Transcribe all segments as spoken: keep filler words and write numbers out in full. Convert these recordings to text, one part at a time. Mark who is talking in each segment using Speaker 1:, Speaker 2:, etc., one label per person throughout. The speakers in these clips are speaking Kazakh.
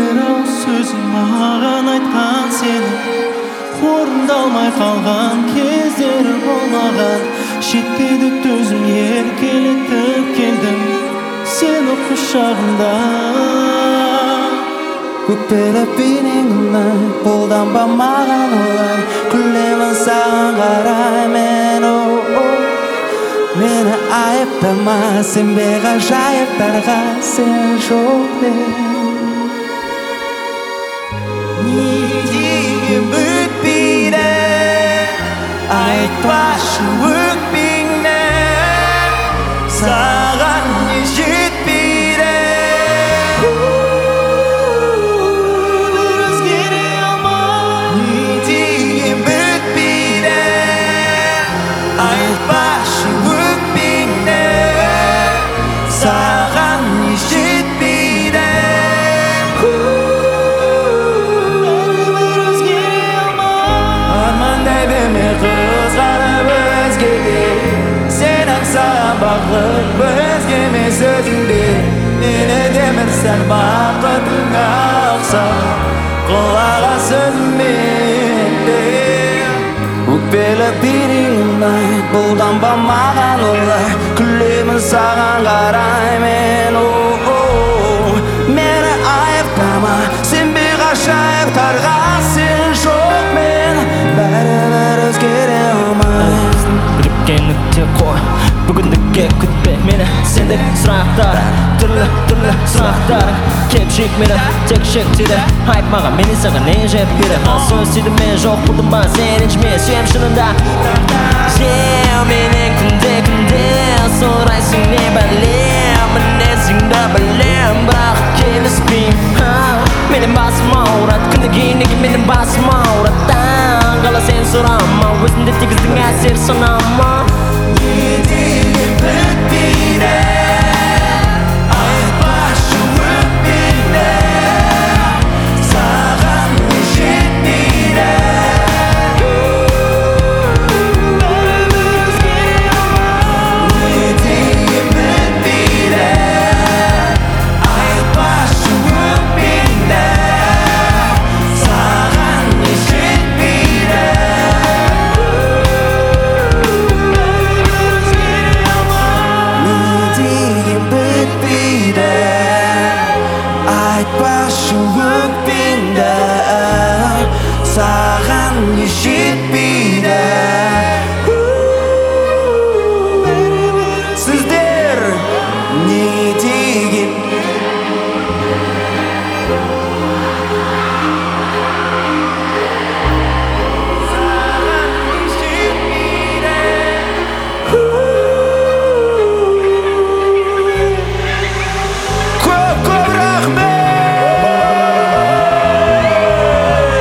Speaker 1: бір ауыз сөзін маған айтқан сенің орындалмай қалған кездері болмаған. Жетпеді төзім, еркелетіп келдім сені құшағымда.
Speaker 2: өкпелеп бейнеңнен қолданба маған олай, күлемін саған қарай мен. Мені айыптама, сенбе ғажайыптарға сен жоқ мен.
Speaker 1: Не деген өтпейді, айтпашы өкпеңді, саған не жетпейді. Өзгере алмай. Не деген өтпейді, айтпашы өкпеңді, саған не жетпейді. Бағып өзгеме сөзіңде мені демір сәл бақытыңа ұқсап құлақ сөзіме.
Speaker 2: өкпелеп бейнеңнен қолданба маған олай, күлемін саған қарай мен. Мені айыптама, сенбе ғажайыптарға сен жоқ мен. Бәрібір өзгере алмай.
Speaker 3: Біліпке нүкте қой, бүгіндікке күтпе мені. Сендік сұрақтар, түрлі-түрлі сұрақтар кеп жек мені, тек шектеді. Айтмаған мені саған не жетпейді. Сөз сүйдім мен, жоқ болдым ба сен ренжіме, сүйем шынында. Сен менен күнде-күнде сұрайсың не білем, мінезіңді білем, бірақ келіспейм. Менің басым ауырат, күні кейін неге менің басым ауырат. Таңғала сен сұрама, өзімде тегіздің әсер санама.
Speaker 1: Не деген бітпейді, айтпашы өкпеңді, саған не жетпейді. Бәрібір өзгере алмай. Не деген бітпейді, айтпашы өкпеңді, саған не жетпейді.
Speaker 2: Айтпашы өкпеңді, саған не жетпейді. Сіздер не деген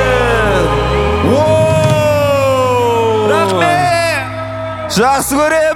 Speaker 2: жақсы көрем.